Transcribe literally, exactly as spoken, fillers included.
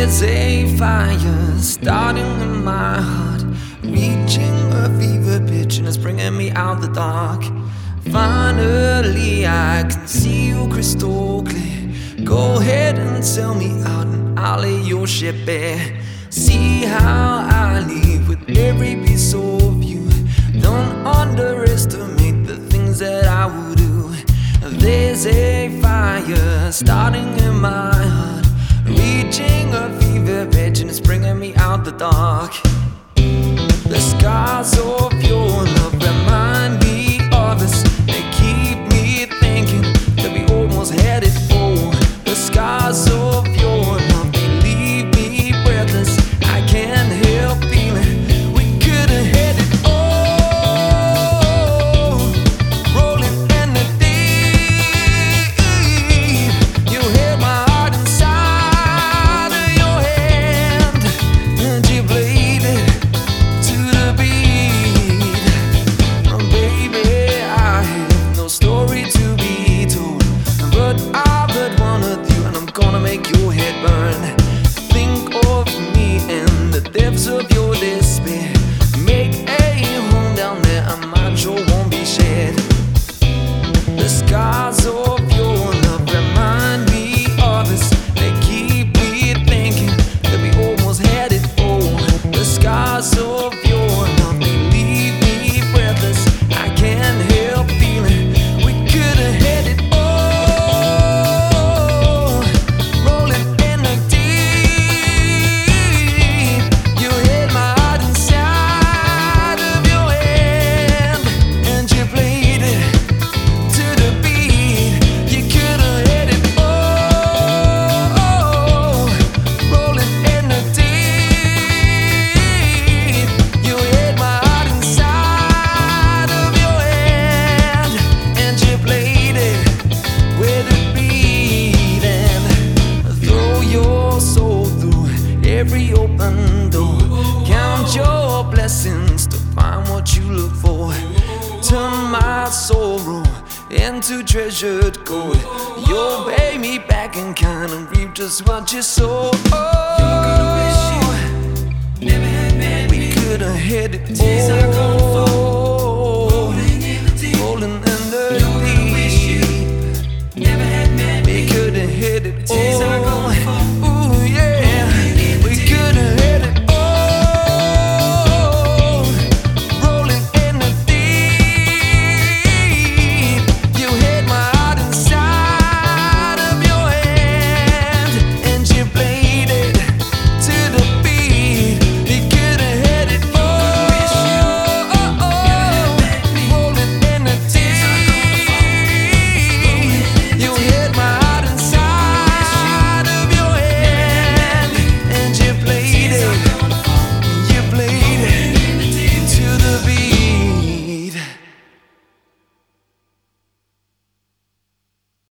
There's a fire starting in my heart, reaching a fever pitch and it's bringing me out the dark. Finally I can see you crystal clear. Go ahead and sell me out and I'll lay your ship bare. See how I leave with every piece of you. Don't underestimate the things that I will do. There's a fire starting in my heart, reaching a fever pitch and it's bringing me out the dark. The scars of your love remind me of us. They keep me thinking that we almost had it all. The scars of your love, they leave me breathless. I can't help feeling we could have had it all. Rolling in the deep, you held my heart inside of your hand, and you played it to the beat. Oh, baby, I have no story to be told, but I've heard one of you and I'm gonna make your head burn. Think of me in the depths of your despair. Make a home down there and mine sure won't be shared. The scars of your love remind me of us. They keep me thinking that we almost had it all. The scars of your love, they leave me breathless. I can't help feeling we could have had it all. Rolling in the deep, you held my heart inside of your hand, and you played it to the beat. You could have had it all. Rolling in the deep, you held my heart inside of your hand, and you played it with a beat. And throw your soul through every open door. Count your blessings to find what you look for. Turn my sorrow into treasured gold. You'll pay me back in kind and reap just what you sow. Never had met We me. could have had it Tears I can't all.